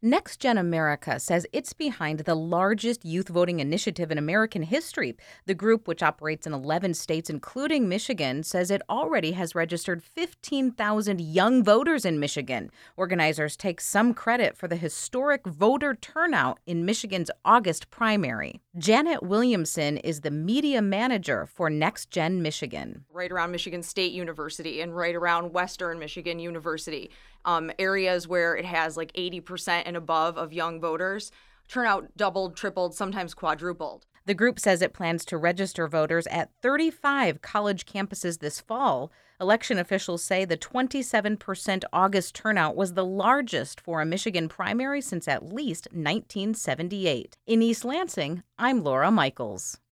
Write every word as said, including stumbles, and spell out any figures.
Next Gen America says it's behind the largest youth voting initiative in American history. The group, which operates in eleven states, including Michigan, says it already has registered fifteen thousand young voters in Michigan. Organizers take some credit for the historic voter turnout in Michigan's August primary. Janet Williamson is the media manager for Next Gen Michigan. Right around Michigan State University and right around Western Michigan University, um, areas where it has like eighty percent and above of young voters, turnout doubled, tripled, sometimes quadrupled. The group says it plans to register voters at thirty-five college campuses this fall. Election officials say the twenty-seven percent August turnout was the largest for a Michigan primary since at least nineteen seventy-eight. In East Lansing, I'm Laura Michaels.